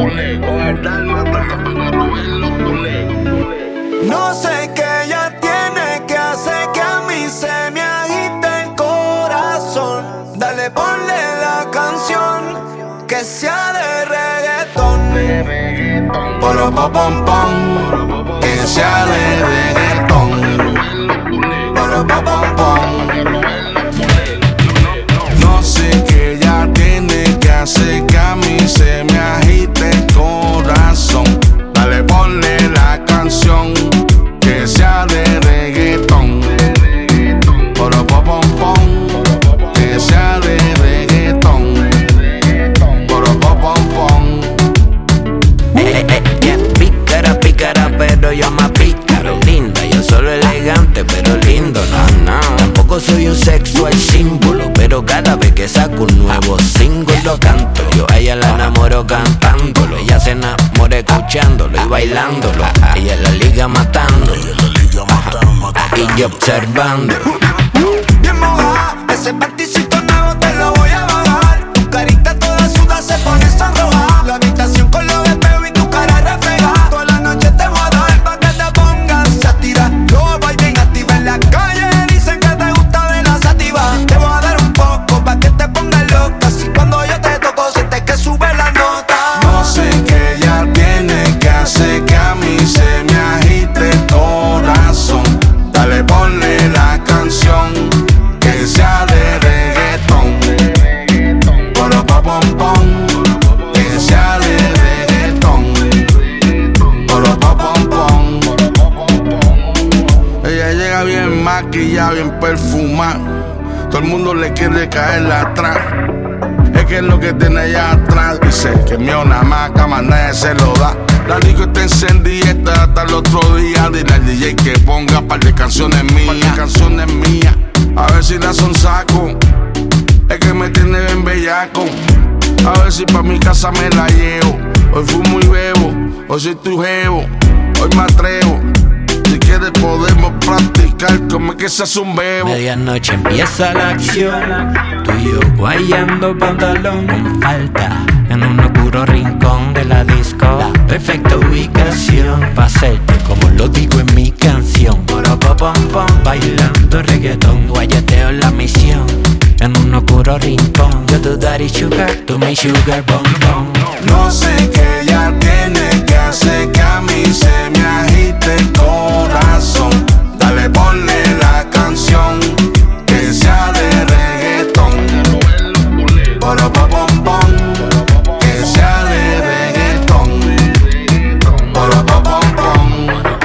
No sé qué ella tiene que hace que a mí se me agite el corazón. Dale, ponle la canción que sea de reggaetón. Poro pom pom pom, que sea de reggaetón. Poro pom pom pom. No sé qué ella tiene que hace que a mí se me agite el corazón. Dale, ponle la canción que sea de reggaetón. Poro pom pom pom, que sea de reggaetón. Poro pom pom pom. Pícara, pero yo más pícaro. Linda, yo solo elegante, pero lindo, no. Tampoco soy un sexual símbolo, pero cada vez que saco un nuevo single lo canto. Yo a ella la enamoro cantándolo, ella se enamora escuchándolo y bailándolo. Ella la liga matando, y yo observando. Bien mojada, ese panticito nuevo te lo voy a bajar. Tu carita toda suda se pone sonroja. La habitación con los espejos y tu cara refleja. Toda la noche te voy a dar pa' que te pongas a tirar. Yo voy bien activa en la calle, dicen que te gusta de la sativa. Te voy a dar un poco pa' que te pongas loca. Así cuando yo te toco sientes que sube la nota. No sé qué ella tiene que hace que a mí se me agite el corazón. Dale, ponle la canción que sea de reggaetón. Poro pom pom pom, que sea de reggaetón. Poro pom pom pom. Ella llega bien maquillada, bien perfumada. Todo el mundo le quiere caer atrás. Es que es lo que tiene allá atrás. Dice que mío nada más, que más nadie se lo da. La disco está encendida hasta el otro día. Dile al DJ que ponga par de canciones mías. A ver si la son saco. Es que me tiene bien bellaco. A ver si pa' mi casa me la llevo. Hoy fumo y bebo, hoy soy tu jevo. Hoy me atrevo. Si quieres podemos practicar como es que se hace un bebo. Medianoche empieza la acción, tú y yo guayando pantalón con falta en un oscuro rincón de la disco. La perfecta ubicación pa' hacerte como lo digo en mi canción. Poro pom pom pom, bailando reggaetón. Guayateo la misión en un oscuro rincón. Yo tu daddy sugar, tú mi sugar bombón. No sé qué ella tiene que hace que a mí se me agite el corazón. Dale, ponle la canción que sea de reggaetón. Poro pom pom pom, que sea de reggaetón. Poro pom pom pom.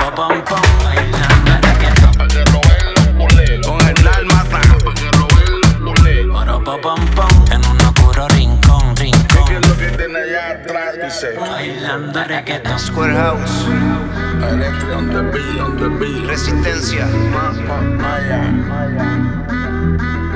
Con el alma en un oscuro rincón. ¿Qué es lo que tiene allá atrás? Dice Bailando reggaetón. Square House, Electric on the beat. Resistencia. Maya.